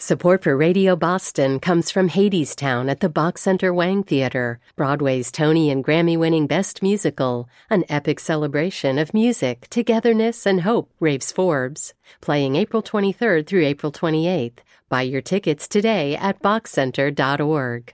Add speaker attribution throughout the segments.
Speaker 1: Support for Radio Boston comes from Hadestown at the Bach Center Wang Theater, Broadway's Tony and Grammy-winning Best Musical, an epic celebration of music, togetherness, and hope, raves Forbes. Playing April 23rd through April 28th. Buy your tickets today at bachcenter.org.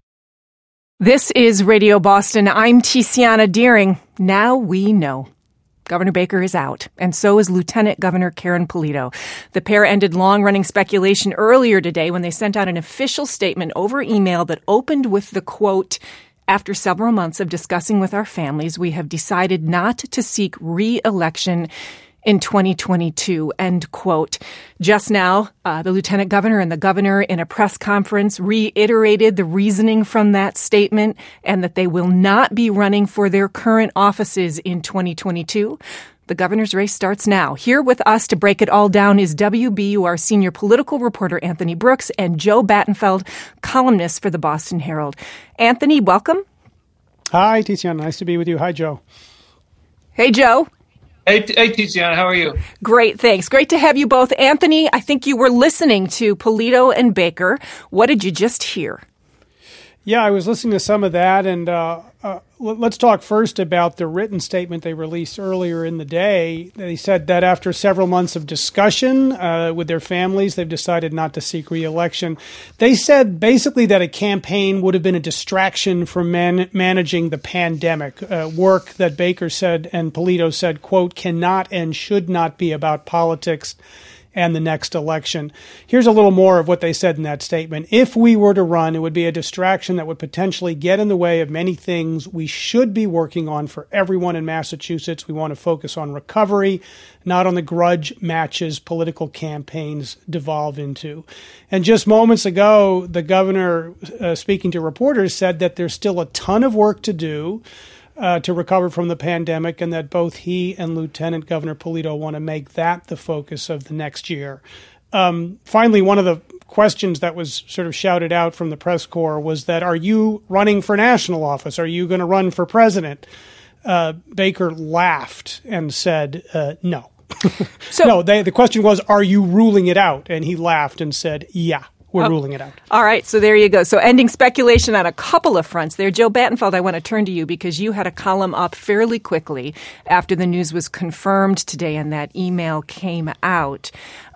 Speaker 2: This is Radio Boston. I'm Tiziana Deering. Now we know. Governor Baker is out, and so is Lieutenant Governor Karen Polito. The pair ended long-running speculation earlier today when they sent out an official statement over email that opened with the quote, "After several months of discussing with our families, we have decided not to seek re-election in 2022, end quote. Just now, the lieutenant governor and the governor in a press conference reiterated the reasoning from that statement and that they will not be running for their current offices in 2022. The governor's race starts now. Here with us to break it all down is WBUR senior political reporter Anthony Brooks and Joe Battenfeld, columnist for the Boston Herald. Anthony, welcome.
Speaker 3: Hi, Tiziana. Nice to be with you. Hi, Joe.
Speaker 2: Hey, Joe.
Speaker 4: Hey, Tiziana, how are you?
Speaker 2: Great, thanks. Great to have you both. Anthony, I think you were listening to Polito and Baker. What did you just hear?
Speaker 3: Yeah, I was listening to some of that, and let's talk first about the written statement they released earlier in the day. They said that after several months of discussion with their families, they've decided not to seek re-election. They said basically that a campaign would have been a distraction from managing the pandemic, work that Baker said and Polito said, quote, cannot and should not be about politics and the next election. Here's a little more of what they said in that statement. If we were to run, it would be a distraction that would potentially get in the way of many things we should be working on for everyone in Massachusetts. We want to focus on recovery, not on the grudge matches political campaigns devolve into. And just moments ago, the governor, speaking to reporters, said that there's still a ton of work to do to recover from the pandemic, and that both he and Lieutenant Governor Polito want to make that the focus of the next year. Finally, one of the questions that was sort of shouted out from the press corps was that, are you running for national office? Are you going to run for president? Baker laughed and said, no. No, the question was, are you ruling it out? And he laughed and said, yeah. We're ruling it out.
Speaker 2: All right, so there you go. So ending speculation on a couple of fronts there. Joe Battenfeld, I want to turn to you because you had a column up fairly quickly after the news was confirmed today and that email came out.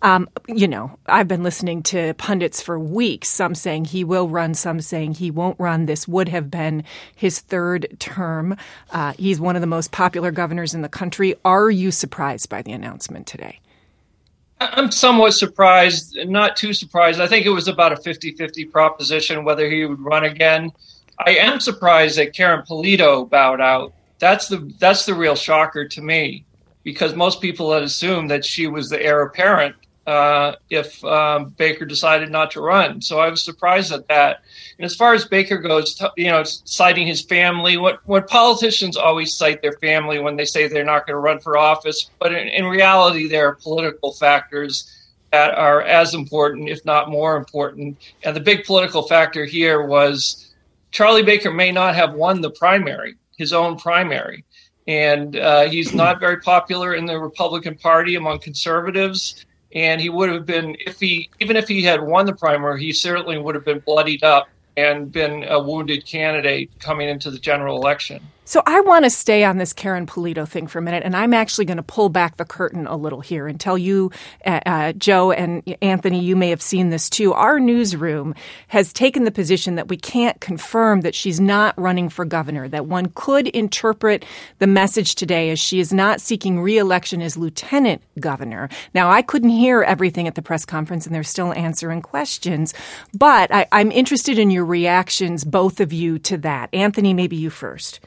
Speaker 2: I've been listening to pundits for weeks, some saying he will run, some saying he won't run. This would have been his third term. He's one of the most popular governors in the country. Are you surprised by the announcement today?
Speaker 4: I'm somewhat surprised, not too surprised. I think it was about a 50-50 proposition whether he would run again. I am surprised that Karen Polito bowed out. That's the real shocker to me, because most people had assumed that she was the heir apparent if Baker decided not to run. So I was surprised at that. And as far as Baker goes, citing his family, what politicians always cite their family when they say they're not going to run for office. But in reality, there are political factors that are as important, if not more important. And the big political factor here was Charlie Baker may not have won the primary, his own primary. And he's not very popular in the Republican Party among conservatives. And he would have been, even if he had won the primary, he certainly would have been bloodied up and been a wounded candidate coming into the general election.
Speaker 2: So I want to stay on this Karen Polito thing for a minute, and I'm actually going to pull back the curtain a little here and tell you, Joe and Anthony, you may have seen this too. Our newsroom has taken the position that we can't confirm that she's not running for governor, that one could interpret the message today as she is not seeking re-election as lieutenant governor. Now, I couldn't hear everything at the press conference, and they're still answering questions, but I'm interested in your reactions, both of you, to that. Anthony, maybe you first.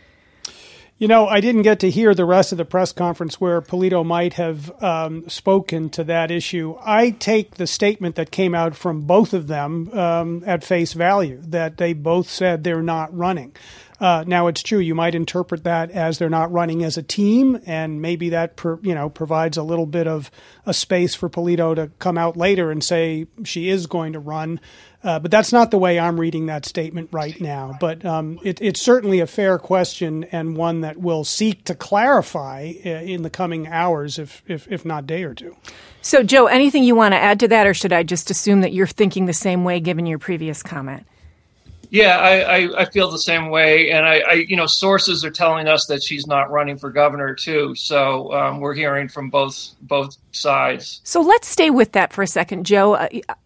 Speaker 3: I didn't get to hear the rest of the press conference where Polito might have spoken to that issue. I take the statement that came out from both of them at face value, that they both said they're not running. Now, it's true, you might interpret that as they're not running as a team, and maybe that provides a little bit of a space for Polito to come out later and say she is going to run. But that's not the way I'm reading that statement right now. But it's certainly a fair question, and one that we'll seek to clarify in the coming hours, if not day or two.
Speaker 2: So, Joe, anything you want to add to that, or should I just assume that you're thinking the same way given your previous comment?
Speaker 4: Yeah, I feel the same way, and I sources are telling us that she's not running for governor too. So we're hearing from both sides.
Speaker 2: So let's stay with that for a second, Joe.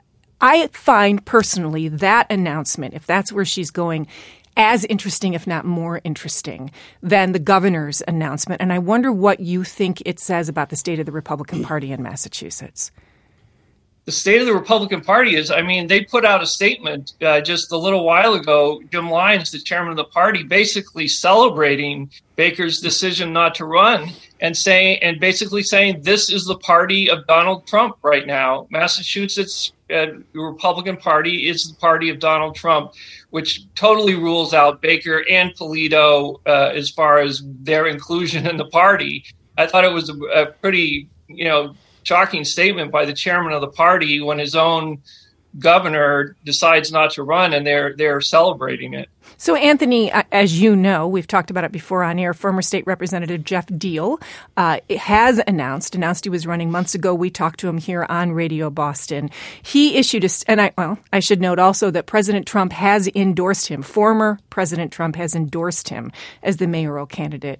Speaker 2: I find personally that announcement, if that's where she's going, as interesting, if not more interesting, than the governor's announcement. And I wonder what you think it says about the state of the Republican Party in Massachusetts.
Speaker 4: The state of the Republican Party is, they put out a statement just a little while ago, Jim Lyons, the chairman of the party, basically celebrating Baker's decision not to run and basically saying this is the party of Donald Trump right now. Massachusetts, the Republican Party is the party of Donald Trump, which totally rules out Baker and Polito as far as their inclusion in the party. I thought it was a pretty, shocking statement by the chairman of the party when his own governor decides not to run, and they're celebrating it.
Speaker 2: So, Anthony, as you know, we've talked about it before on air, former State Representative Jeff Diehl has announced he was running months ago. We talked to him here on Radio Boston. He issued I should note also that President Trump has endorsed him. Former President Trump has endorsed him as the mayoral candidate.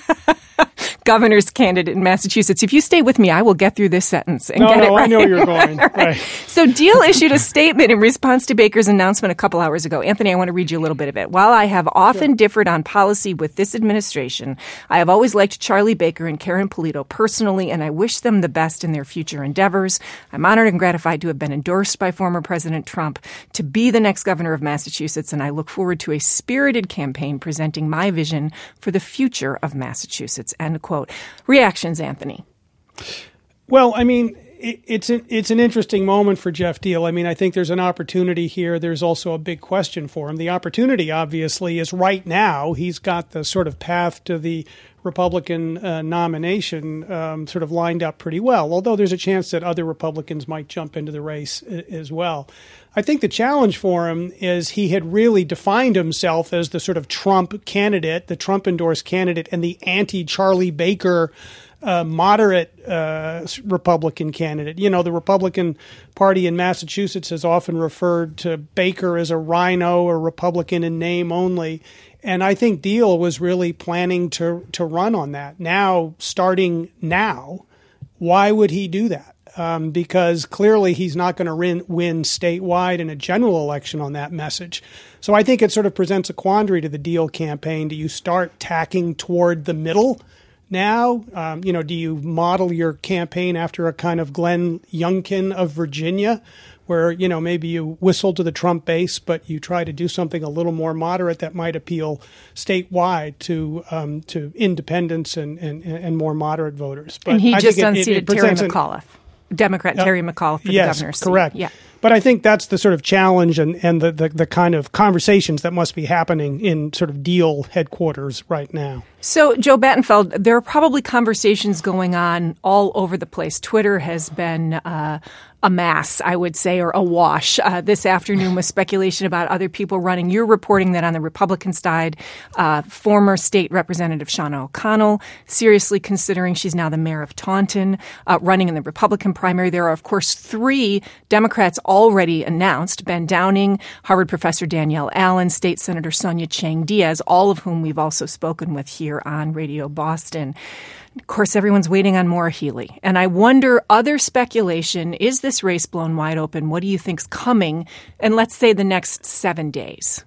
Speaker 2: Governor's candidate in Massachusetts. If you stay with me, I will get through this sentence and get it right.
Speaker 3: I know you're going. Right.
Speaker 2: So Diehl issued a statement in response to Baker's announcement a couple hours ago. Anthony, I want to read you a little bit of it. While I have often differed on policy with this administration, I have always liked Charlie Baker and Karen Polito personally, and I wish them the best in their future endeavors. I'm honored and gratified to have been endorsed by former President Trump to be the next governor of Massachusetts, and I look forward to a spirited campaign presenting my vision for the future of Massachusetts. End quote. Reactions, Anthony?
Speaker 3: Well, it's an interesting moment for Jeff Diehl. I think there's an opportunity here. There's also a big question for him. The opportunity, obviously, is right now he's got the sort of path to the Republican nomination sort of lined up pretty well, although there's a chance that other Republicans might jump into the race as well. I think the challenge for him is he had really defined himself as the sort of Trump candidate, the Trump-endorsed candidate, and the anti-Charlie Baker moderate Republican candidate. The Republican Party in Massachusetts has often referred to Baker as a rhino or Republican in name only. And I think Diehl was really planning to run on that. Now, starting now, why would he do that? Because clearly he's not going to win statewide in a general election on that message. So I think it sort of presents a quandary to the Diehl campaign. Do you start tacking toward the middle now? Do you model your campaign after a kind of Glenn Youngkin of Virginia, where, maybe you whistle to the Trump base, but you try to do something a little more moderate that might appeal statewide to independents and more moderate voters.
Speaker 2: But and he just unseated Terry McAuliffe, Democrat Terry McAuliffe for the governor's seat.
Speaker 3: Correct.
Speaker 2: Yeah.
Speaker 3: But I think that's the sort of challenge and the kind of conversations that must be happening in sort of Diehl headquarters right now.
Speaker 2: So, Joe Battenfeld, there are probably conversations going on all over the place. Twitter has been a mass, I would say, or awash this afternoon with speculation about other people running. You're reporting that on the Republican side, former state representative Shauna O'Connell seriously considering, she's now the mayor of Taunton, running in the Republican primary. There are, of course, 3 Democrats already announced: Ben Downing, Harvard professor Danielle Allen, State Senator Sonia Chang Diaz, all of whom we've also spoken with here on Radio Boston. Of course, everyone's waiting on Maura Healey. And I wonder, other speculation, is this race blown wide open? What do you think's coming in, let's say, the next 7 days?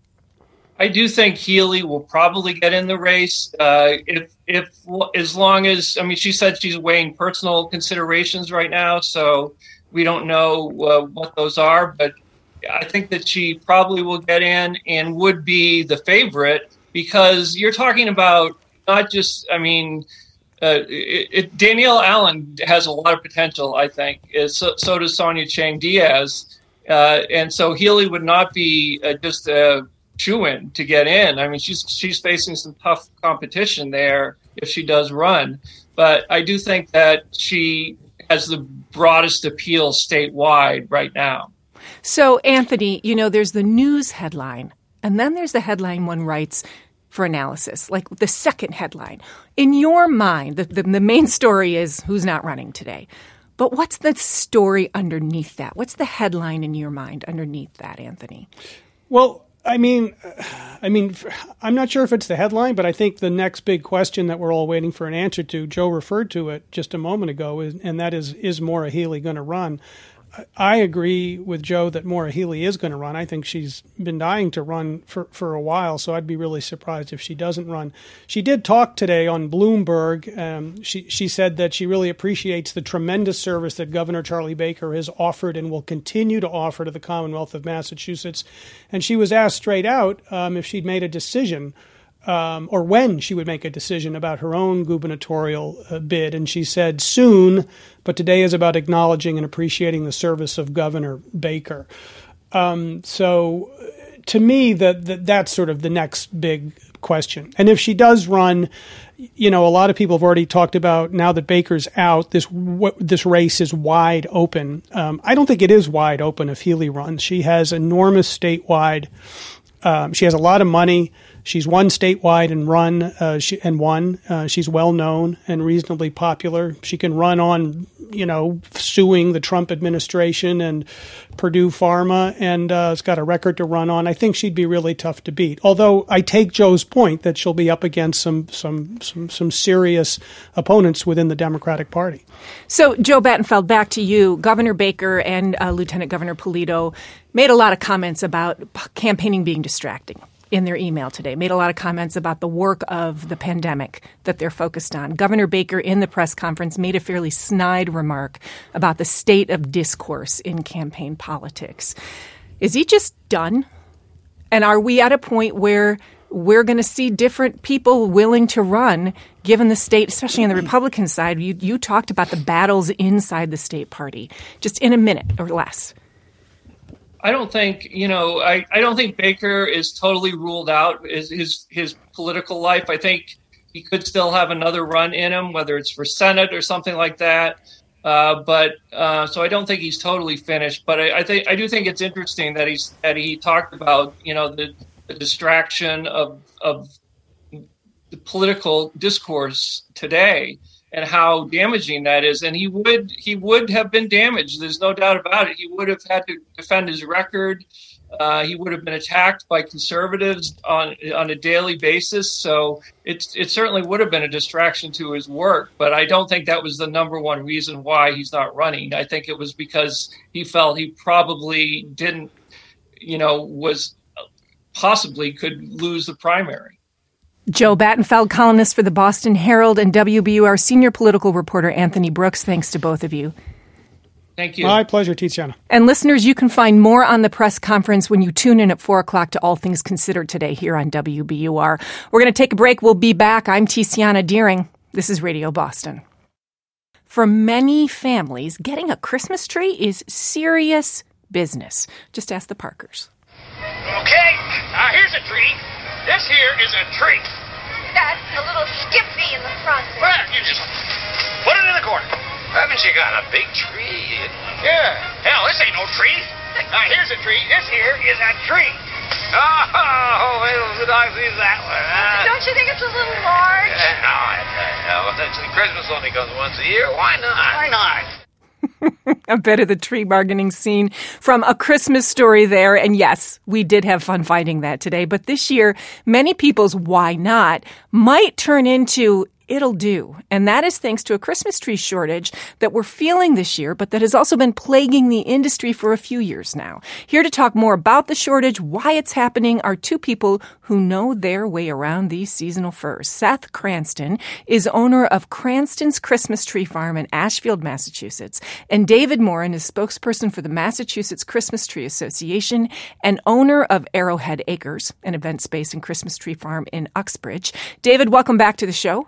Speaker 4: I do think Healey will probably get in the race. If as long as, she said she's weighing personal considerations right now, so we don't know what those are. But I think that she probably will get in and would be the favorite, because you're talking about not just, Danielle Allen has a lot of potential, I think. So does Sonia Chang Diaz. And so Healey would not be just a shoo-in to get in. I mean, she's facing some tough competition there if she does run. But I do think that she has the broadest appeal statewide right now.
Speaker 2: So, Anthony, there's the news headline, and then there's the headline one writes for analysis, like the second headline. In your mind, the main story is who's not running today. But what's the story underneath that? What's the headline in your mind underneath that, Anthony?
Speaker 3: Well, I mean, I'm not sure if it's the headline, but I think the next big question that we're all waiting for an answer to, Joe referred to it just a moment ago, and that is Maura Healey going to run? I agree with Joe that Maura Healey is going to run. I think she's been dying to run for a while, so I'd be really surprised if she doesn't run. She did talk today on Bloomberg. She said that she really appreciates the tremendous service that Governor Charlie Baker has offered and will continue to offer to the Commonwealth of Massachusetts. And she was asked straight out if she'd made a decision or when she would make a decision about her own gubernatorial bid. And she said soon, but today is about acknowledging and appreciating the service of Governor Baker. So to me, that's sort of the next big question. And if she does run, a lot of people have already talked about now that Baker's out, this race is wide open. I don't think it is wide open if Healey runs. She has enormous statewide. She has a lot of money. She's won statewide and won. She's well known and reasonably popular. She can run on, suing the Trump administration and Purdue Pharma, and has got a record to run on. I think she'd be really tough to beat. Although I take Joe's point that she'll be up against some serious opponents within the Democratic Party.
Speaker 2: So, Joe Battenfeld, back to you. Governor Baker and Lieutenant Governor Polito made a lot of comments about campaigning being distracting in their email today, made a lot of comments about the work of the pandemic that they're focused on. Governor Baker in the press conference made a fairly snide remark about the state of discourse in campaign politics. Is he just done? And are we at a point where we're going to see different people willing to run, given the state, especially on the Republican side? You talked about the battles inside the state party. Just in a minute or less.
Speaker 4: I don't think, I don't think Baker is totally ruled out his political life. I think he could still have another run in him, whether it's for Senate or something like that. So I don't think he's totally finished. But I do think it's interesting that he talked about, the distraction of the political discourse today and how damaging that is. And he would have been damaged. There's no doubt about it. He would have had to defend his record. He would have been attacked by conservatives on a daily basis. So it certainly would have been a distraction to his work. But I don't think that was the number one reason why he's not running. I think it was because he felt he probably didn't, was possibly could lose the primary.
Speaker 2: Joe Battenfeld, columnist for the Boston Herald, and WBUR senior political reporter Anthony Brooks. Thanks to both of you.
Speaker 4: Thank you.
Speaker 3: My pleasure, Tiziana.
Speaker 2: And listeners, you can find more on the press conference when you tune in at 4 o'clock to All Things Considered today here on WBUR. We're going to take a break. We'll be back. I'm Tiziana Deering. This is Radio Boston. For many families, getting a Christmas tree is serious business. Just ask the Parkers.
Speaker 5: Okay, here's a tree. This here is a tree.
Speaker 6: That's a little skimpy in the front.
Speaker 5: Well, you just put it in the corner. Haven't you got a big tree? Yeah. Hell, this ain't no tree. Here's a tree. This here is a tree. Oh, wait till I see that one.
Speaker 6: Don't you think it's a little large?
Speaker 5: No. Christmas only comes once a year. Why not? Why not?
Speaker 2: A bit of the tree bargaining scene from A Christmas Story there. And yes, we did have fun finding that today. But this year, many people's why not might turn into it'll do. And that is thanks to a Christmas tree shortage that we're feeling this year, but that has also been plaguing the industry for a few years now. Here to talk more about the shortage, why it's happening, are two people who know their way around these seasonal furs. Seth Cranston is owner of Cranston's Christmas Tree Farm in Ashfield, Massachusetts. And David Morin is spokesperson for the Massachusetts Christmas Tree Association and owner of Arrowhead Acres, an event space and Christmas tree farm in Uxbridge. David, welcome back to the show.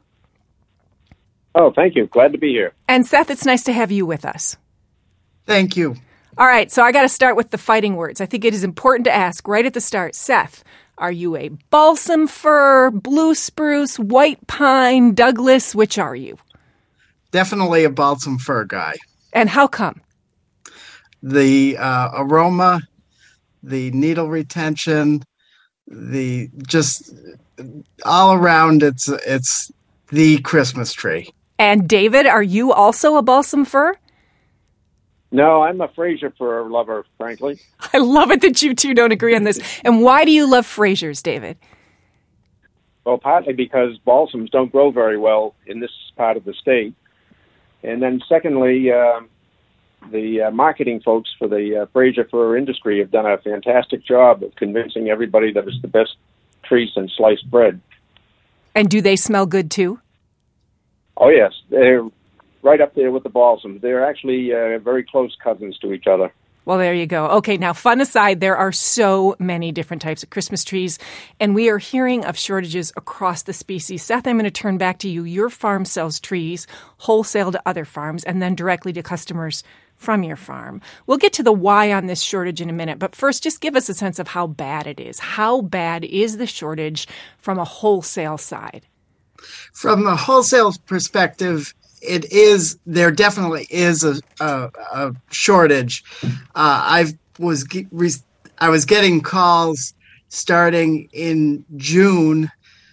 Speaker 7: Oh, thank you. Glad to be here.
Speaker 2: And Seth, it's nice to have you with us.
Speaker 8: Thank you.
Speaker 2: All right, so I got to start with the fighting words. I think it is important to ask right at the start. Seth, Are you a balsam fir, blue spruce, white pine, Douglas? Which are you?
Speaker 8: Definitely a balsam fir guy.
Speaker 2: And how come?
Speaker 8: The aroma, the needle retention, the just all around, it's the Christmas tree.
Speaker 2: And David, are you also a balsam fir?
Speaker 7: No, I'm a Fraser fir lover, frankly.
Speaker 2: I love it that you two don't agree on this. And why do you love Frasers, David?
Speaker 7: Well, partly because balsams don't grow very well in this part of the state. And then secondly, the marketing folks for the Fraser fir industry have done a fantastic job of convincing everybody that it's the best tree since sliced bread.
Speaker 2: And do they smell good too?
Speaker 7: Oh, yes. They're right up there with the balsams. They're actually very close cousins to each other.
Speaker 2: Well, there you go. Okay, now fun aside, there are so many different types of Christmas trees, and we are hearing of shortages across the species. Seth, I'm going to turn back to you. Your farm sells trees wholesale to other farms and then directly to customers from your farm. We'll get to the why on this shortage in a minute, but first just give us a sense of how bad it is. How bad is the shortage from a wholesale side?
Speaker 8: From a wholesale perspective, there definitely is a shortage. I was getting calls starting in June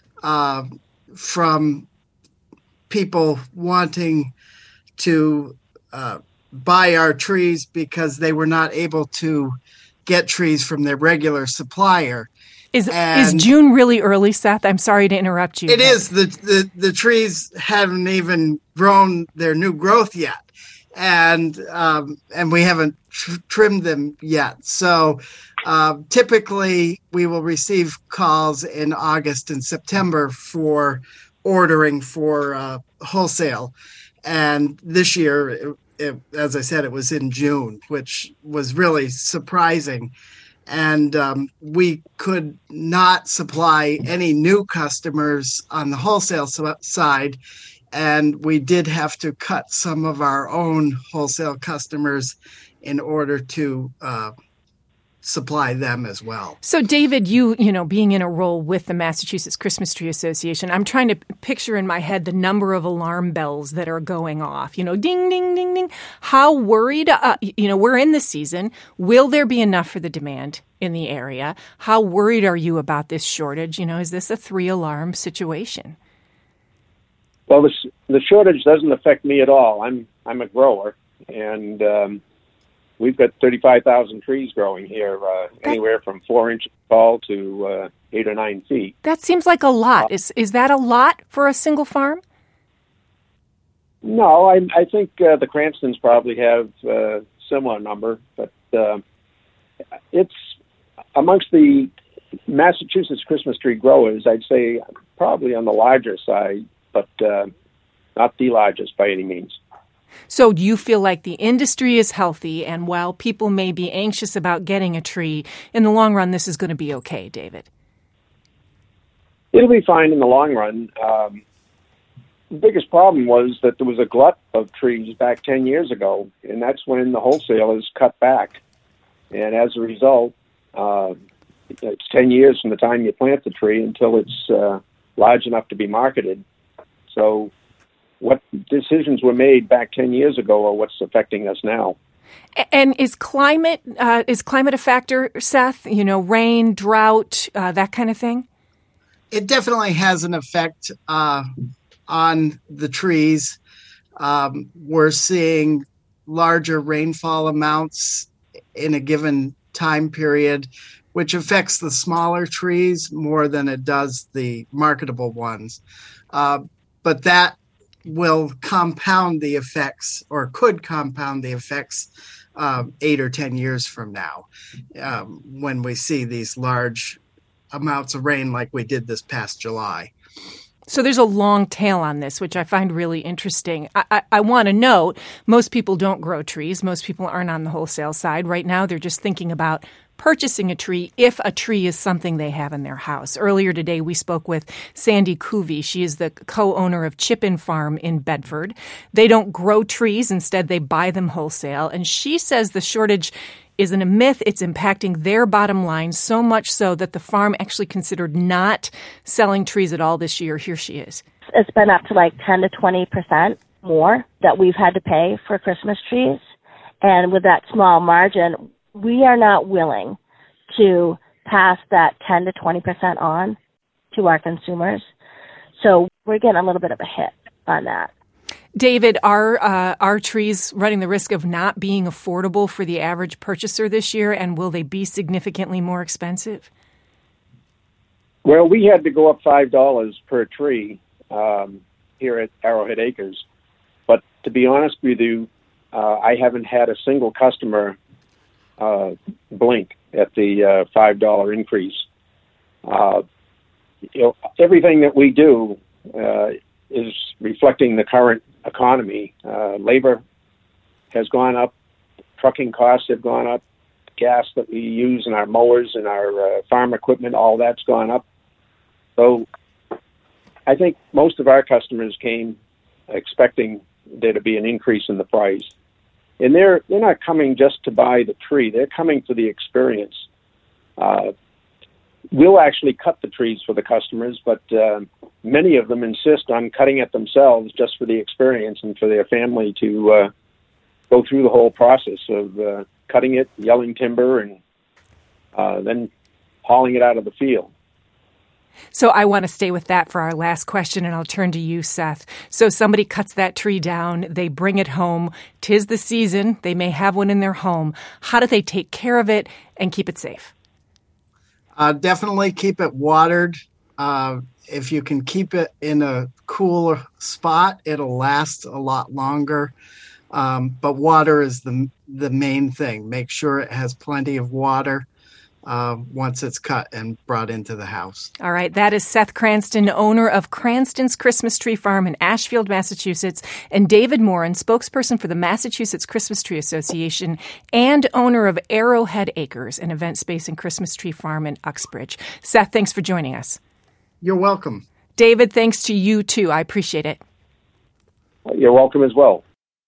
Speaker 8: from people wanting to buy our trees because they were not able to get trees from their regular supplier.
Speaker 2: Is June really early, Seth? I'm sorry to interrupt you.
Speaker 8: It is. The trees haven't even grown their new growth yet, and we haven't trimmed them yet. So typically we will receive calls in August and September for ordering for wholesale, and this year, as I said, it was in June, which was really surprising. And we could not supply any new customers on the wholesale side, and we did have to cut some of our own wholesale customers in order to supply them as well.
Speaker 2: So, David, you being in a role with the Massachusetts Christmas Tree Association, I'm trying to picture in my head the number of alarm bells that are going off. Ding, ding, ding, ding. How worried? We're in the season. Will there be enough for the demand in the area? How worried are you about this shortage? Is this a 3-alarm situation?
Speaker 7: Well, the shortage doesn't affect me at all. I'm a grower, and we've got 35,000 trees growing here, anywhere from 4 inches tall to 8 or 9 feet.
Speaker 2: That seems like a lot. Is that a lot for a single farm?
Speaker 7: No, I think the Cranstons probably have a similar number, but it's amongst the Massachusetts Christmas tree growers, I'd say probably on the larger side, but not the largest by any means.
Speaker 2: So do you feel like the industry is healthy, and while people may be anxious about getting a tree, in the long run, this is going to be okay, David?
Speaker 7: It'll be fine in the long run. The biggest problem was that there was a glut of trees back 10 years ago, and that's when the wholesalers cut back. And as a result, it's 10 years from the time you plant the tree until it's large enough to be marketed. So what decisions were made back 10 years ago are what's affecting us now.
Speaker 2: And is climate a factor, Seth? Rain, drought, that kind of thing?
Speaker 8: It definitely has an effect on the trees. We're seeing larger rainfall amounts in a given time period, which affects the smaller trees more than it does the marketable ones. But that will compound the effects, or could compound the effects 8 or 10 years from now, when we see these large amounts of rain like we did this past July.
Speaker 2: So there's a long tail on this, which I find really interesting. I want to note, most people don't grow trees. Most people aren't on the wholesale side. Right now, they're just thinking about purchasing a tree if a tree is something they have in their house. Earlier today, we spoke with Sandy Coovey. She is the co-owner of Chip-In Farm in Bedford. They don't grow trees. Instead, they buy them wholesale. And she says the shortage isn't a myth. It's impacting their bottom line so much so that the farm actually considered not selling trees at all this year. Here she is.
Speaker 9: It's been up to like 10 to 20% more that we've had to pay for Christmas trees. And with that small margin, we are not willing to pass that 10 to 20% on to our consumers. So we're getting a little bit of a hit on that.
Speaker 2: David, are trees running the risk of not being affordable for the average purchaser this year, and will they be significantly more expensive?
Speaker 7: Well, we had to go up $5 per tree here at Arrowhead Acres. But to be honest with you, I haven't had a single customer blink at the $5 increase. Everything that we do is reflecting the current economy. Labor has gone up, trucking costs have gone up, gas that we use in our mowers and our farm equipment, all that's gone up. So I think most of our customers came expecting there to be an increase in the price. And they're not coming just to buy the tree. They're coming for the experience. We'll actually cut the trees for the customers, but many of them insist on cutting it themselves just for the experience and for their family to go through the whole process of cutting it, yelling timber, and then hauling it out of the field.
Speaker 2: So I want to stay with that for our last question, and I'll turn to you, Seth. So somebody cuts that tree down, they bring it home. 'Tis the season. They may have one in their home. How do they take care of it and keep it safe?
Speaker 8: Definitely keep it watered. If you can keep it in a cool spot, it'll last a lot longer. But water is the main thing. Make sure it has plenty of water once it's cut and brought into the house.
Speaker 2: All right. That is Seth Cranston, owner of Cranston's Christmas Tree Farm in Ashfield, Massachusetts, and David Morin, spokesperson for the Massachusetts Christmas Tree Association and owner of Arrowhead Acres, an event space and Christmas Tree Farm in Uxbridge. Seth, thanks for joining us.
Speaker 8: You're welcome.
Speaker 2: David, thanks to you, too. I appreciate it.
Speaker 7: You're welcome as well.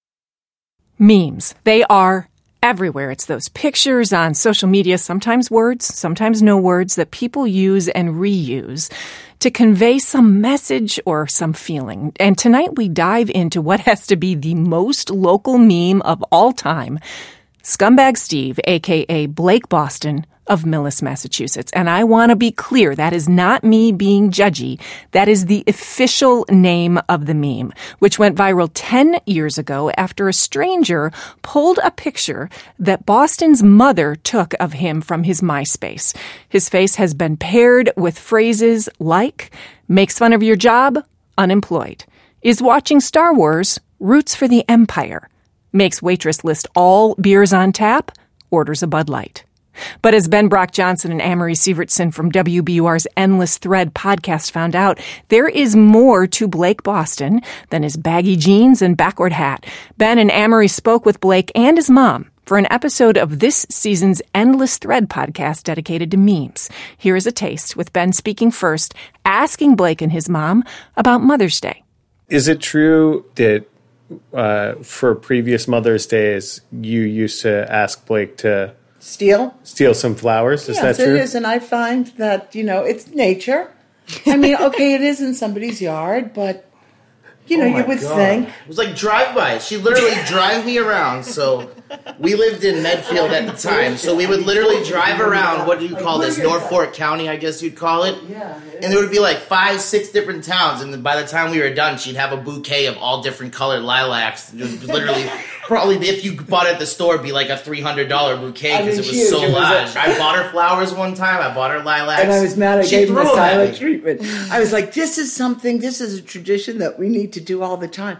Speaker 2: Memes. They are everywhere. It's those pictures on social media, sometimes words, sometimes no words, that people use and reuse to convey some message or some feeling. And tonight we dive into what has to be the most local meme of all time, Scumbag Steve, a.k.a. Blake Boston of Millis, Massachusetts. And I want to be clear, that is not me being judgy. That is the official name of the meme, which went viral 10 years ago after a stranger pulled a picture that Boston's mother took of him from his MySpace. His face has been paired with phrases like, makes fun of your job, unemployed, is watching Star Wars, roots for the Empire, makes waitress list all beers on tap, orders a Bud Light. But as Ben Brock Johnson and Amory Sievertson from WBUR's Endless Thread podcast found out, there is more to Blake Boston than his baggy jeans and backward hat. Ben and Amory spoke with Blake and his mom for an episode of this season's Endless Thread podcast dedicated to memes. Here is a taste, with Ben speaking first, asking Blake and his mom about Mother's Day.
Speaker 10: Is it true that for previous Mother's Days, you used to ask Blake to steal some flowers? Is that true?
Speaker 11: Yes, it is, and I find that, it's nature. I mean, okay, it is in somebody's yard, but, you would think.
Speaker 12: It was like drive-by. She literally drive me around, so we lived in Medfield at the time, so we would literally drive around, what do you call this, Norfolk County, I guess you'd call it? Yeah. And there would be like 5-6 different towns, and then by the time we were done, she'd have a bouquet of all different colored lilacs. It was literally, probably if you bought it at the store, it'd be like a $300 bouquet because it was so large. I bought her flowers one time, I bought her lilacs.
Speaker 11: And I was mad I gave him the silent treatment. I was like, this is a tradition that we need to do all the time.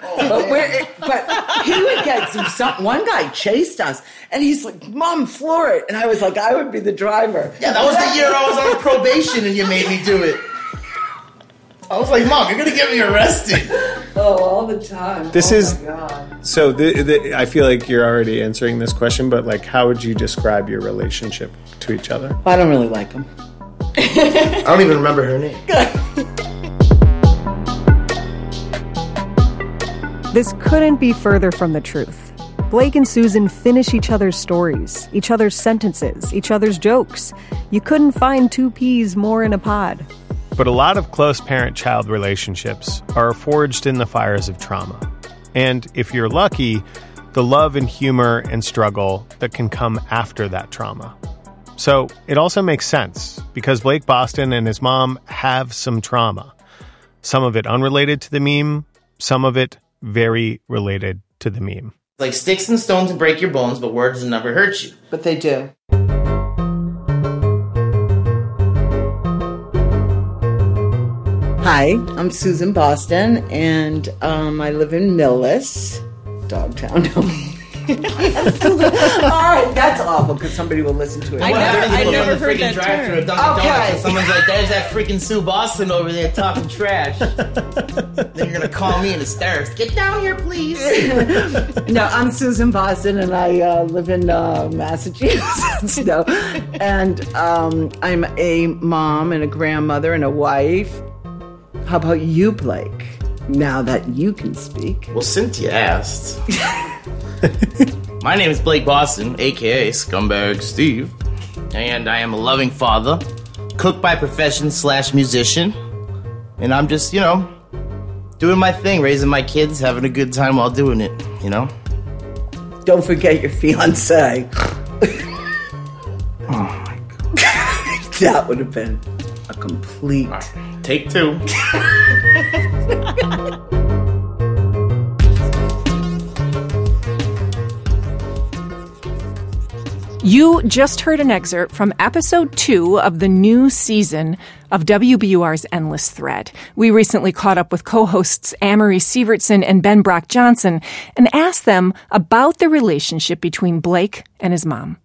Speaker 11: But he would get one guy chased us, and he's like, Mom, floor it. And I was like, I would be the driver.
Speaker 12: Yeah, that was the year I was on probation and you made me do it. I was like, Mom, you're going to get me arrested.
Speaker 11: Oh, all the time.
Speaker 10: So I feel like you're already answering this question, but like, how would you describe your relationship to each other?
Speaker 11: I don't really like him.
Speaker 12: I don't even remember her name.
Speaker 13: This couldn't be further from the truth. Blake and Susan finish each other's stories, each other's sentences, each other's jokes. You couldn't find two peas more in a pod.
Speaker 10: But a lot of close parent-child relationships are forged in the fires of trauma. And if you're lucky, the love and humor and struggle that can come after that trauma. So it also makes sense, because Blake Boston and his mom have some trauma. Some of it unrelated to the meme, some of it very related to the meme.
Speaker 12: Like sticks and stones will break your bones, but words will never hurt you.
Speaker 11: But they do. Hi, I'm Susan Boston, and I live in Millis, Dogtown. All right, that's awful because somebody will listen to it.
Speaker 12: I never heard that term. Okay. Someone's like, there's that freaking Sue Boston over there talking trash. Then you're going to call me in the stairs. Get down here, please.
Speaker 11: No, I'm Susan Boston, and I live in Massachusetts. And I'm a mom and a grandmother and a wife. How about you, Blake? Now that you can speak.
Speaker 12: Well, Cynthia asked. My name is Blake Boston, a.k.a. Scumbag Steve, and I am a loving father, cook by profession / musician, and I'm just, doing my thing, raising my kids, having a good time while doing it,
Speaker 11: Don't forget your fiancé.
Speaker 12: Oh, my God.
Speaker 11: That would have been a complete...
Speaker 12: Right, take two.
Speaker 2: You just heard an excerpt from episode 2 of the new season of WBUR's Endless Thread. We recently caught up with co-hosts Amory Sievertson and Ben Brock Johnson and asked them about the relationship between Blake and his mom.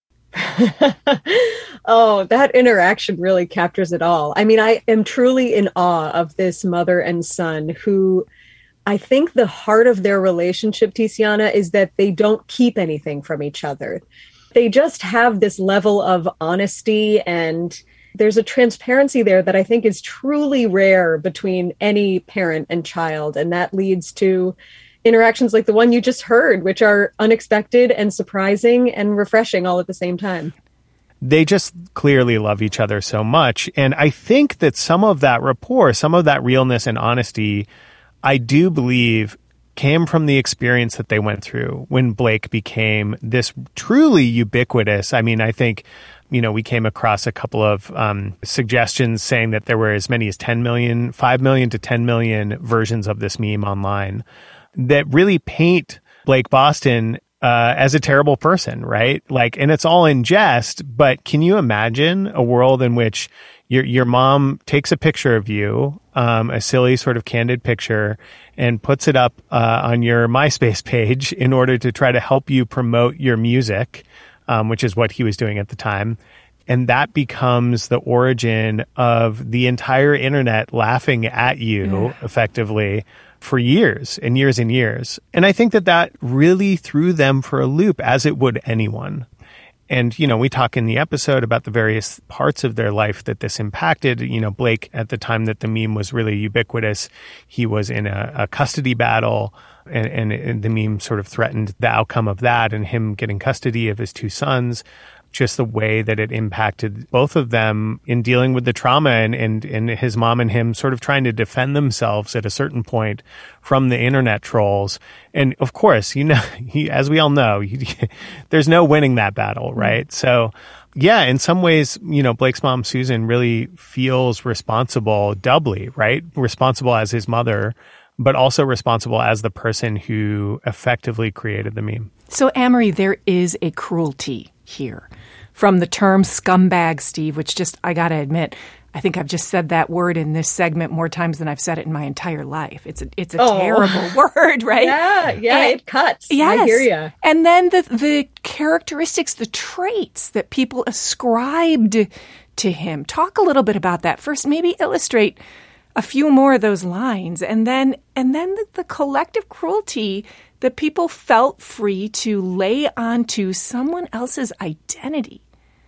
Speaker 14: Oh, that interaction really captures it all. I mean, I am truly in awe of this mother and son who... I think the heart of their relationship, Tiziana, is that they don't keep anything from each other. They just have this level of honesty, and there's a transparency there that I think is truly rare between any parent and child. And that leads to interactions like the one you just heard, which are unexpected and surprising and refreshing all at the same time.
Speaker 10: They just clearly love each other so much. And I think that some of that rapport, some of that realness and honesty, I do believe came from the experience that they went through when Blake became this truly ubiquitous. I mean, I think, we came across a couple of suggestions saying that there were as many as 5 million to 10 million versions of this meme online that really paint Blake Boston as a terrible person, right? And it's all in jest, but can you imagine a world in which your mom takes a picture of you, a silly sort of candid picture, and puts it up on your MySpace page in order to try to help you promote your music, which is what he was doing at the time. And that becomes the origin of the entire internet laughing at you effectively for years and years and years. And I think that really threw them for a loop, as it would anyone. And, we talk in the episode about the various parts of their life that this impacted. Blake, at the time that the meme was really ubiquitous, he was in a custody battle, and the meme sort of threatened the outcome of that and him getting custody of his 2 sons. Just the way that it impacted both of them in dealing with the trauma and his mom and him sort of trying to defend themselves at a certain point from the internet trolls. And of course, as we all know, there's no winning that battle, right? So yeah, in some ways, Blake's mom, Susan, really feels responsible doubly, right? Responsible as his mother, but also responsible as the person who effectively created the meme.
Speaker 2: So, Amory, there is a cruelty here. From the term scumbag, Steve, which I got to admit, I think I've just said that word in this segment more times than I've said it in my entire life. It's a terrible word, right?
Speaker 14: Yeah, it cuts.
Speaker 2: Yes.
Speaker 14: I hear you.
Speaker 2: And then the characteristics, the traits that people ascribed to him. Talk a little bit about that. First, maybe illustrate a few more of those lines, and then the collective cruelty that people felt free to lay onto someone else's identity.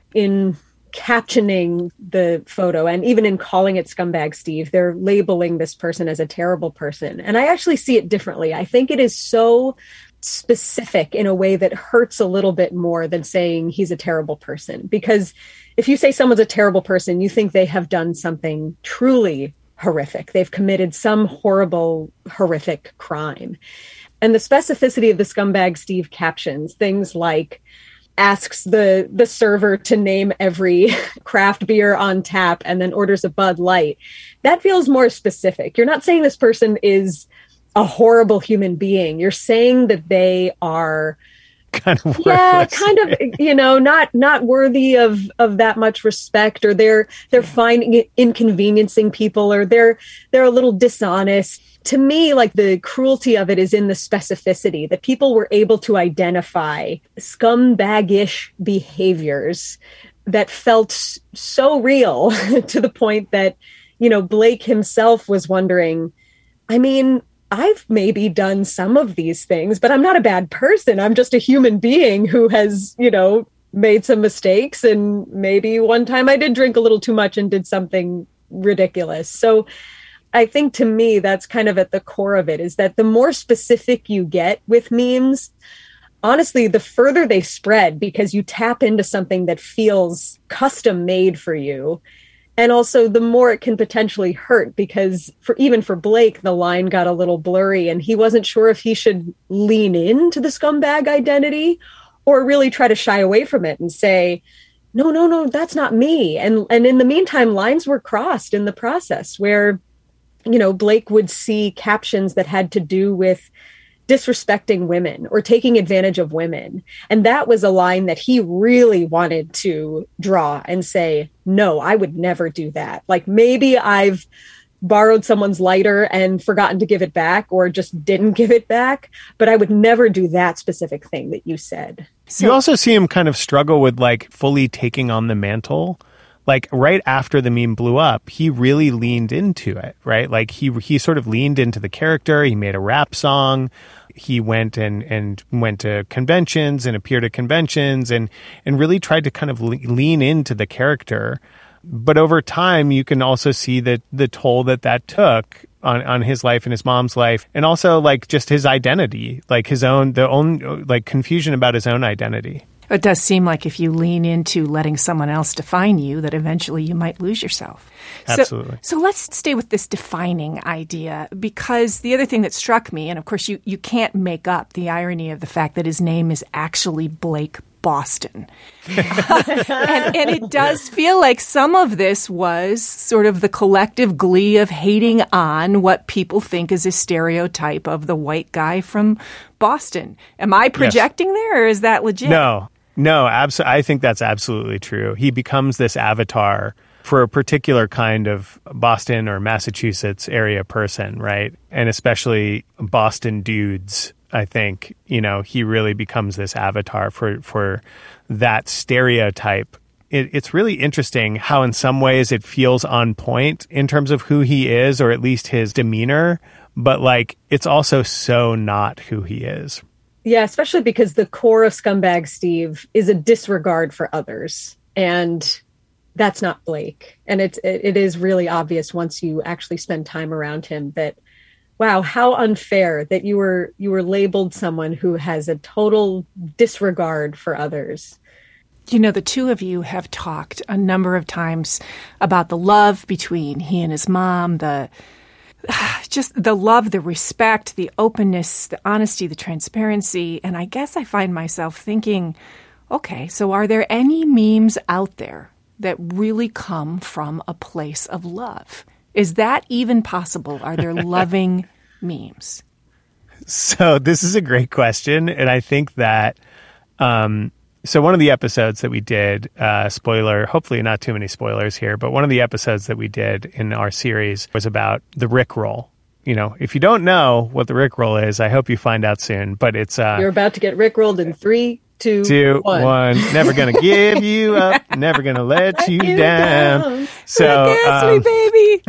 Speaker 14: In captioning the photo and even in calling it Scumbag Steve, they're labeling this person as a terrible person. And I actually see it differently. I think it is so specific in a way that hurts a little bit more than saying he's a terrible person. Because if you say someone's a terrible person, you think they have done something truly horrific. They've committed some horrible, horrific crime. And the specificity of the Scumbag Steve captions, things like asks the server to name every craft beer on tap and then orders a Bud Light, that feels more specific. You're not saying this person is a horrible human being. You're saying that they are
Speaker 10: kind of worthless.
Speaker 14: Yeah, kind of, not worthy of that much respect, or they're finding it inconveniencing people, or they're a little dishonest. To me, like, the cruelty of it is in the specificity that people were able to identify scumbag-ish behaviors that felt so real to the point that, Blake himself was wondering, I mean, I've maybe done some of these things, but I'm not a bad person. I'm just a human being who has, made some mistakes. And maybe one time I did drink a little too much and did something ridiculous. So I think, to me, that's kind of at the core of it, is that the more specific you get with memes, honestly, the further they spread, because you tap into something that feels custom made for you. And also, the more it can potentially hurt, because even for Blake, the line got a little blurry and he wasn't sure if he should lean into the scumbag identity or really try to shy away from it and say, no, that's not me. And in the meantime, lines were crossed in the process where, Blake would see captions that had to do with disrespecting women or taking advantage of women. And that was a line that he really wanted to draw and say, no, I would never do that. Like, maybe I've borrowed someone's lighter and forgotten to give it back, or just didn't give it back, but I would never do that specific thing that you said.
Speaker 10: So, you also see him kind of struggle with, like, fully taking on the mantle. Like, right after the meme blew up, he really leaned into it, right? Like, he sort of leaned into the character. He made a rap song. He went and went to conventions and appeared at conventions and really tried to kind of lean into the character. But over time, you can also see that the toll that took on his life and his mom's life, and also, like, just his identity, like the own confusion about his own identity.
Speaker 2: It does seem like if you lean into letting someone else define you, that eventually you might lose yourself.
Speaker 10: Absolutely.
Speaker 2: So let's stay with this defining idea, because the other thing that struck me, and of course you can't make up the irony of the fact that his name is actually Blake Boston. and it does feel like some of this was sort of the collective glee of hating on what people think is a stereotype of the white guy from Boston. Am I projecting there, or is that legit?
Speaker 10: No, I think that's absolutely true. He becomes this avatar for a particular kind of Boston or Massachusetts area person, right? And especially Boston dudes, I think, he really becomes this avatar for that stereotype. It's really interesting how in some ways it feels on point in terms of who he is, or at least his demeanor, but, like, it's also so not who he is.
Speaker 14: Yeah, especially because the core of Scumbag Steve is a disregard for others. And that's not Blake. And it is really obvious once you actually spend time around him that, wow, how unfair that you were labeled someone who has a total disregard for others.
Speaker 2: The two of you have talked a number of times about the love between he and his mom, just the love, the respect, the openness, the honesty, the transparency. And I guess I find myself thinking, okay, so are there any memes out there that really come from a place of love? Is that even possible? Are there loving memes?
Speaker 10: So this is a great question. And I think that, so one of the episodes that we did, spoiler, hopefully not too many spoilers here, but one of the episodes that we did in our series was about the Rickroll. If you don't know what the Rickroll is, I hope you find out soon, but it's...
Speaker 14: You're about to get Rickrolled in 3, 2, 1.
Speaker 10: Never gonna give you up, never gonna let you down. So,
Speaker 2: Rick Astley, baby!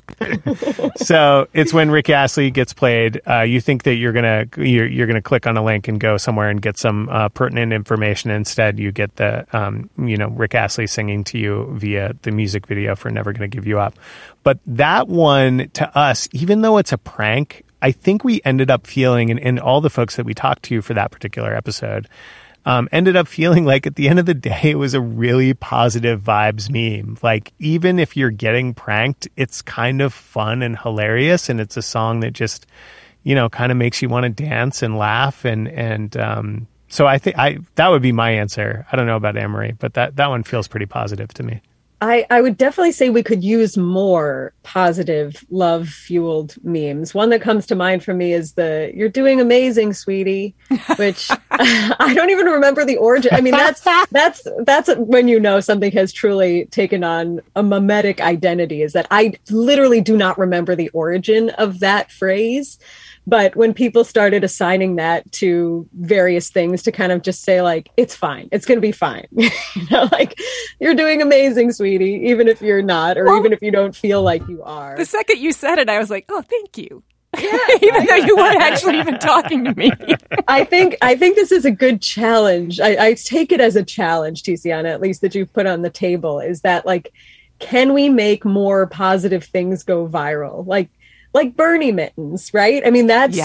Speaker 10: So it's when Rick Astley gets played. You think that you're gonna click on a link and go somewhere and get some pertinent information. Instead, you get the Rick Astley singing to you via the music video for "Never Gonna Give You Up." But that one, to us, even though it's a prank, I think we ended up feeling, and all the folks that we talked to for that particular episode, ended up feeling like at the end of the day, it was a really positive vibes meme. Like, even if you're getting pranked, it's kind of fun and hilarious. And it's a song that just, kind of makes you want to dance and laugh. And so I think that would be my answer. I don't know about Anne-Marie, but that one feels pretty positive to me.
Speaker 14: I would definitely say we could use more positive, love-fueled memes. One that comes to mind for me is "You're doing amazing, sweetie," which I don't even remember the origin. I mean, that's when something has truly taken on a mimetic identity. Is that I literally do not remember the origin of that phrase. But when people started assigning that to various things to kind of just say, like, it's fine, it's going to be fine. Like, you're doing amazing, sweetie, even if you're not, or even if you don't feel like you are.
Speaker 2: The second you said it, I was like, oh, thank you. Yeah, even though you weren't actually even talking to me.
Speaker 14: I think this is a good challenge. I take it as a challenge, Tiziana, at least that you've put on the table, is that, like, can we make more positive things go viral? Like Bernie mittens, right? I mean, that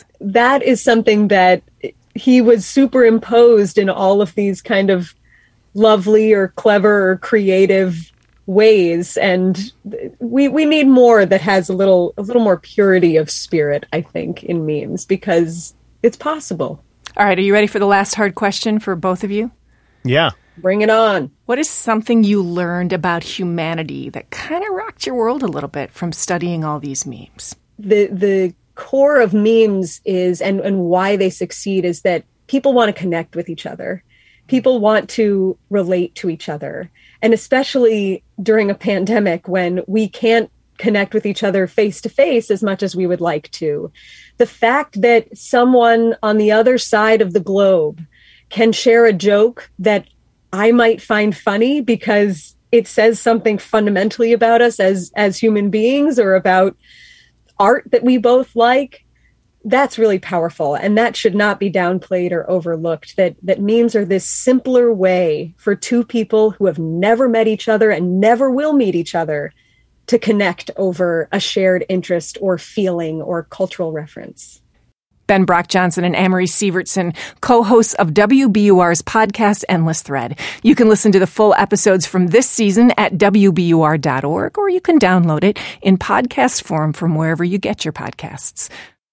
Speaker 14: is something that he was superimposed in all of these kind of lovely or clever or creative ways. And we need more that has a little more purity of spirit, I think, in memes, because it's possible.
Speaker 2: All right. Are you ready for the last hard question for both of you?
Speaker 10: Yeah.
Speaker 14: Bring it on.
Speaker 2: What is something you learned about humanity that kind of rocked your world a little bit from studying all these memes?
Speaker 14: The core of memes is, and why they succeed, is that people want to connect with each other. People want to relate to each other. And especially during a pandemic when we can't connect with each other face to face as much as we would like to. The fact that someone on the other side of the globe can share a joke that I might find funny because it says something fundamentally about us as human beings, or about art that we both like, that's really powerful. And that should not be downplayed or overlooked, that memes are this simpler way for two people who have never met each other and never will meet each other to connect over a shared interest or feeling or cultural reference.
Speaker 2: Ben Brock Johnson and Anne-Marie Sievertson, co-hosts of WBUR's podcast Endless Thread. You can listen to the full episodes from this season at WBUR.org, or you can download it in podcast form from wherever you get your podcasts.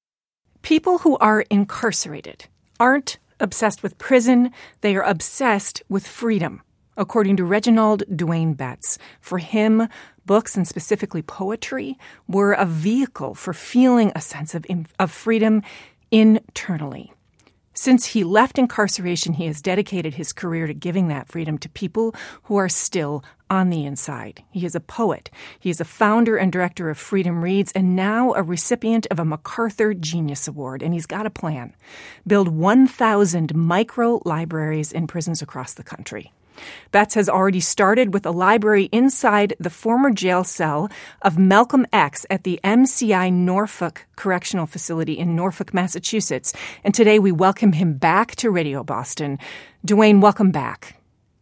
Speaker 2: People who are incarcerated aren't obsessed with prison, they are obsessed with freedom. According to Reginald Dwayne Betts, for him, books, and specifically poetry, were a vehicle for feeling a sense of freedom internally. Since he left incarceration, he has dedicated his career to giving that freedom to people who are still on the inside. He is a poet. He is a founder and director of Freedom Reads, and now a recipient of a MacArthur Genius Award. And he's got a plan: build 1,000 micro libraries in prisons across the country. Betts has already started with a library inside the former jail cell of Malcolm X at the MCI Norfolk Correctional Facility in Norfolk, Massachusetts. And today we welcome him back to Radio Boston. Dwayne, welcome back.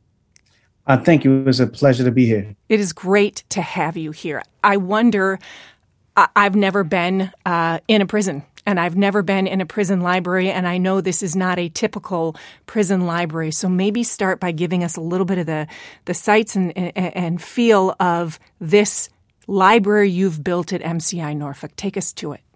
Speaker 15: Thank you. It was a pleasure to be here.
Speaker 2: It is great to have you here. I wonder, I've never been in a prison. And I've never been in a prison library, and I know this is not a typical prison library. So maybe start by giving us a little bit of the sights and feel of this library you've built at MCI Norfolk. Take us to it.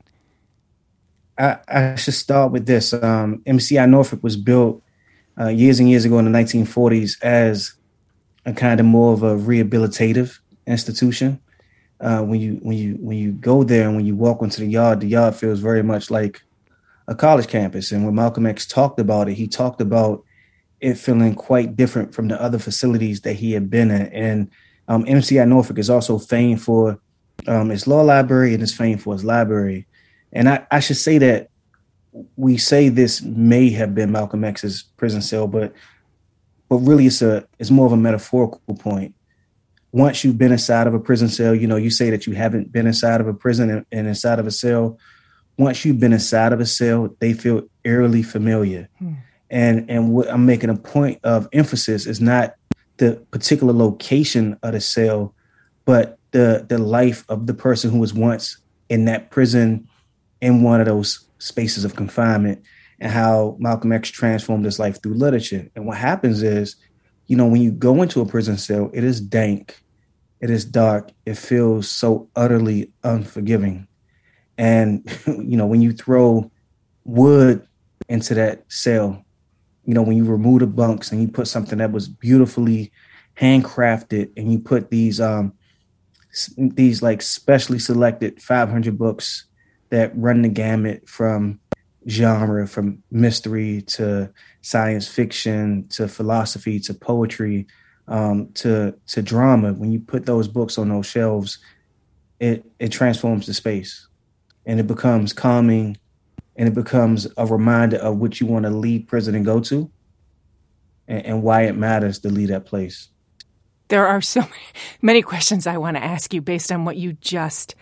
Speaker 15: I should start with this. MCI Norfolk was built years and years ago in the 1940s as a kind of more of a rehabilitative institution. When you go there and when you walk into the yard feels very much like a college campus. And when Malcolm X talked about it, he talked about it feeling quite different from the other facilities that he had been at. And MCI Norfolk is also famed for its law library, and it's famed for its library. And I should say that we say this may have been Malcolm X's prison cell, but really it's more of a metaphorical point. Once you've been inside of a prison cell, you say that you haven't been inside of a prison and inside of a cell. Once you've been inside of a cell, they feel eerily familiar. And what I'm making a point of emphasis is not the particular location of the cell, but the life of the person who was once in that prison in one of those spaces of confinement, and how Malcolm X transformed his life through literature. And what happens is, when you go into a prison cell, it is dank, it is dark, it feels so utterly unforgiving. And, when you throw wood into that cell, when you remove the bunks and you put something that was beautifully handcrafted, and you put these like specially selected 500 books that run the gamut from genre, from mystery to science fiction to philosophy to poetry to drama. When you put those books on those shelves, it transforms the space, and it becomes calming, and it becomes a reminder of what you want to leave prison and go to, and why it matters to leave that place.
Speaker 2: There are so many questions I want to ask you based on what you just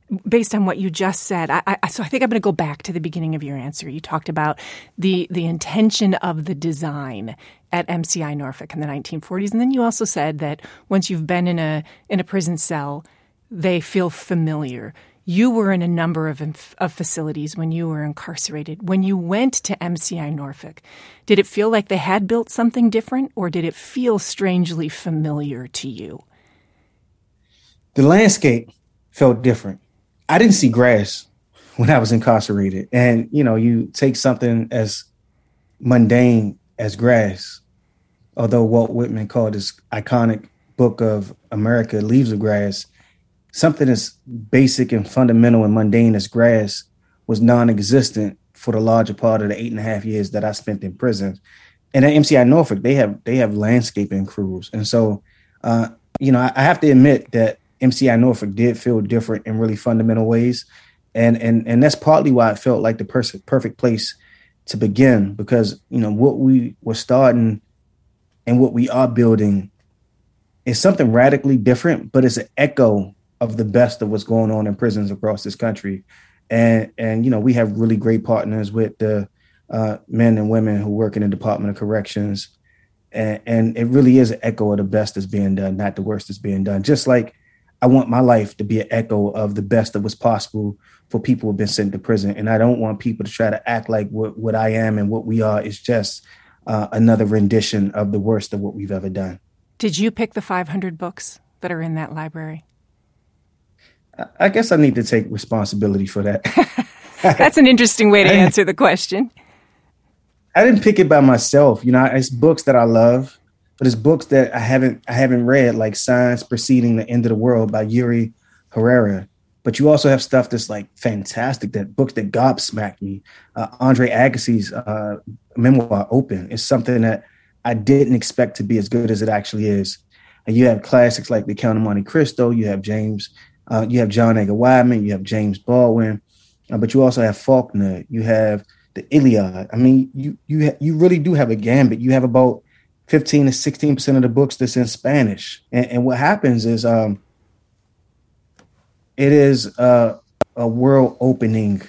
Speaker 2: said. So I think I'm going to go back to the beginning of your answer. You talked about the intention of the design at MCI Norfolk in the 1940s, and then you also said that once you've been in a prison cell, they feel familiar. You were in a number of facilities when you were incarcerated. When you went to MCI Norfolk, did it feel like they had built something different, or did it feel strangely familiar to you?
Speaker 15: The landscape felt different. I didn't see grass when I was incarcerated. And, you take something as mundane as grass, although Walt Whitman called his iconic book of America Leaves of Grass, something as basic and fundamental and mundane as grass was non-existent for the larger part of the 8.5 years that I spent in prison. And at MCI Norfolk, they have landscaping crews. And so, I have to admit that MCI Norfolk did feel different in really fundamental ways. And that's partly why it felt like the perfect place to begin, because, what we were starting and what we are building is something radically different, but it's an echo of the best of what's going on in prisons across this country. And we have really great partners with the men and women who work in the Department of Corrections. And it really is an echo of the best that's being done, not the worst that's being done. Just like I want my life to be an echo of the best of what's possible for people who have been sent to prison. And I don't want people to try to act like what I am and what we are is just another rendition of the worst of what we've ever done.
Speaker 2: Did you pick the 500 books that are in that library?
Speaker 15: I guess I need to take responsibility for that.
Speaker 2: That's an interesting way to answer the question.
Speaker 15: I didn't pick it by myself. It's books that I love, but it's books that I haven't read, like Science Preceding the End of the World by Yuri Herrera. But you also have stuff that's like fantastic, that books that gobsmacked me. Andre Agassi's memoir, Open, is something that I didn't expect to be as good as it actually is. And you have classics like The Count of Monte Cristo. You have John Edgar Wideman. You have James Baldwin. But you also have Faulkner. You have the Iliad. I mean, you really do have a gambit. You have about 15 to 16% of the books that's in Spanish. And what happens is it is a world-opening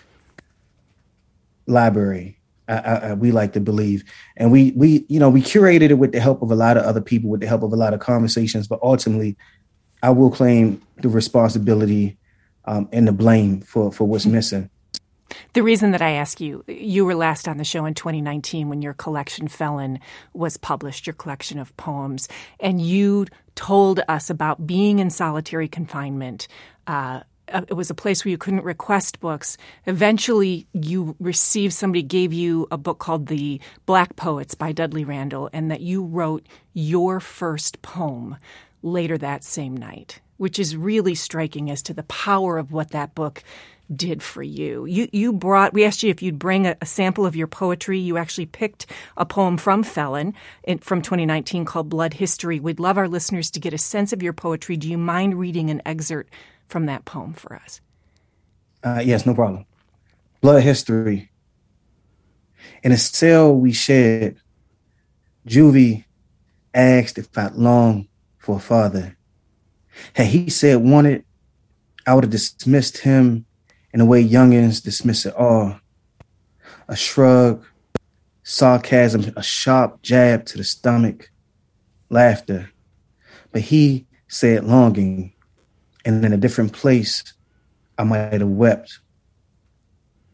Speaker 15: library, we like to believe. And we curated it with the help of a lot of other people, with the help of a lot of conversations. But ultimately, I will claim the responsibility and the blame for what's missing.
Speaker 2: The reason that I ask you were last on the show in 2019 when your collection Felon was published, your collection of poems, and you told us about being in solitary confinement. It was a place where you couldn't request books. Eventually, somebody gave you a book called The Black Poets by Dudley Randall, and that you wrote your first poem later that same night, which is really striking as to the power of what that book did for you. We asked you if you'd bring a sample of your poetry. You actually picked a poem from Felon from 2019 called Blood History. We'd love our listeners to get a sense of your poetry. Do you mind reading an excerpt from that poem for us?
Speaker 15: Yes, no problem. Blood History. In a cell we shared, Juvie asked if I'd long for a father. Had he said wanted, I would have dismissed him in the way youngins dismiss it all. A shrug, sarcasm, a sharp jab to the stomach, laughter. But he said longing, and in a different place, I might have wept.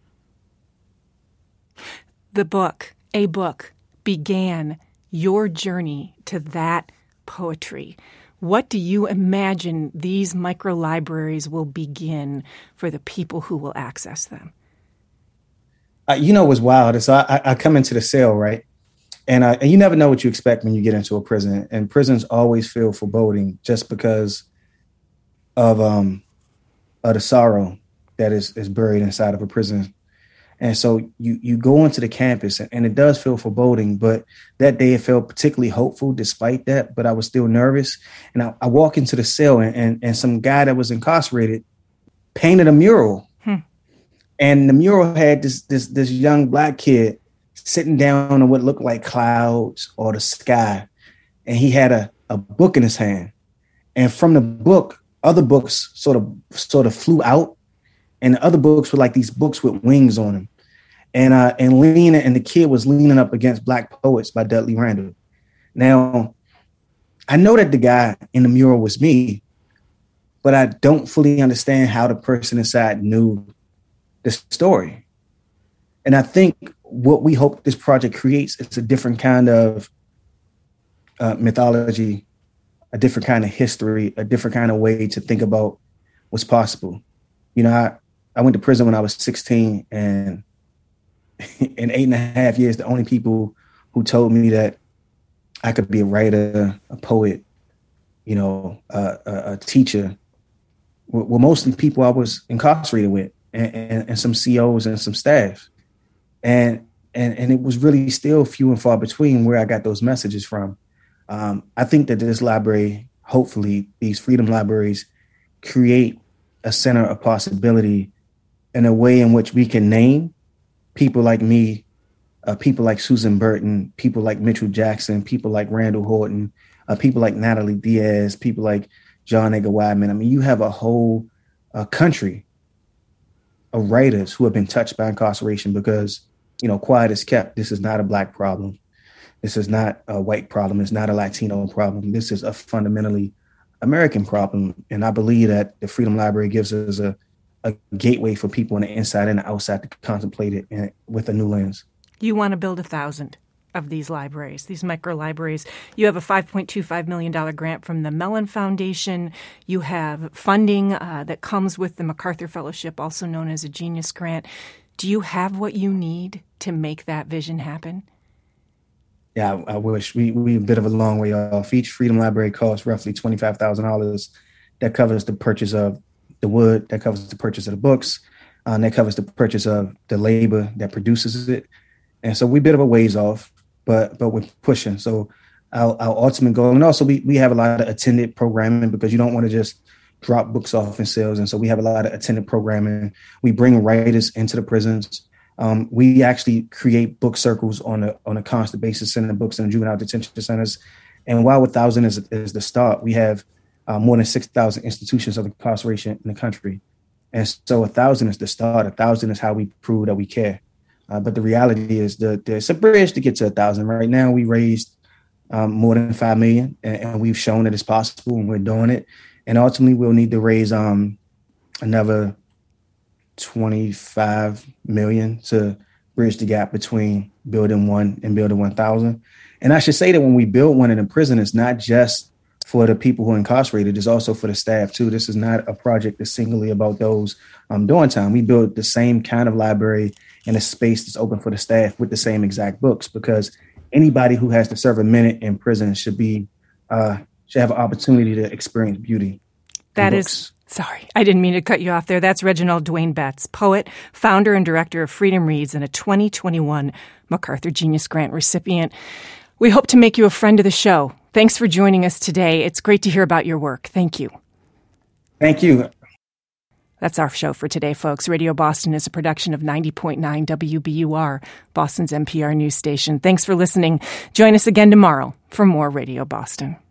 Speaker 2: a book, began your journey to that poetry. What do you imagine these micro-libraries will begin for the people who will access them?
Speaker 15: What's wild is I come into the cell, right? And you never know what you expect when you get into a prison. And prisons always feel foreboding just because of the sorrow that is buried inside of a prison. And so you go into the campus and it does feel foreboding, but that day it felt particularly hopeful despite that, but I was still nervous. And I walk into the cell and some guy that was incarcerated painted a mural. And the mural had this young black kid sitting down on what looked like clouds or the sky. And he had a book in his hand. And from the book, other books sort of flew out. And the other books were like these books with wings on them. And the kid was leaning up against Black Poets by Dudley Randall. Now, I know that the guy in the mural was me, but I don't fully understand how the person inside knew the story. And I think what we hope this project creates is a different kind of mythology, a different kind of history, a different kind of way to think about what's possible. I went to prison when I was 16, and in 8.5 years, the only people who told me that I could be a writer, a poet, a teacher, were mostly people I was incarcerated with, and some COs and some staff. And it was really still few and far between where I got those messages from. I think that this library, hopefully these freedom libraries, create a center of possibility in a way in which we can name people like me, people like Susan Burton, people like Mitchell Jackson, people like Randall Horton, people like Natalie Diaz, people like John Edgar Wideman. I mean, you have a whole country of writers who have been touched by incarceration because, quiet is kept. This is not a Black problem. This is not a white problem. It's not a Latino problem. This is a fundamentally American problem. And I believe that the Freedom Library gives us a gateway for people on the inside and the outside to contemplate it with a new lens.
Speaker 2: You want to build 1,000 of these libraries, these micro libraries. You have a $5.25 million grant from the Mellon Foundation. You have funding that comes with the MacArthur Fellowship, also known as a Genius Grant. Do you have what you need to make that vision happen?
Speaker 15: Yeah, I wish. We're a bit of a long way off. Each Freedom Library costs roughly $25,000. That covers the purchase of the wood, that covers the purchase of the books, that covers the purchase of the labor that produces it. And so we're a bit of a ways off, but we're pushing. So our ultimate goal, and also we have a lot of attended programming because you don't want to just drop books off in sales. And so we have a lot of attended programming. We bring writers into the prisons. We actually create book circles on a constant basis, sending books in the juvenile detention centers. And while 1,000 is the start, we have more than 6,000 institutions of incarceration in the country. And so 1,000 is the start. 1,000 is how we prove that we care. But the reality is that there's a bridge to get to 1,000. Right now, we raised more than $5 million, and we've shown that it's possible, and we're doing it. And ultimately, we'll need to raise another $25 million to bridge the gap between building one and building 1,000. And I should say that when we build one in a prison, it's not just for the people who are incarcerated, it's also for the staff too. This is not a project that's singly about those doing time. We build the same kind of library in a space that's open for the staff with the same exact books, because anybody who has to serve a minute in prison should have an opportunity to experience beauty.
Speaker 2: Sorry, I didn't mean to cut you off there. That's Reginald Dwayne Betts, poet, founder and director of Freedom Reads, and a 2021 MacArthur Genius Grant recipient. We hope to make you a friend of the show. Thanks for joining us today. It's great to hear about your work. Thank you.
Speaker 15: Thank you.
Speaker 2: That's our show for today, folks. Radio Boston is a production of 90.9 WBUR, Boston's NPR news station. Thanks for listening. Join us again tomorrow for more Radio Boston.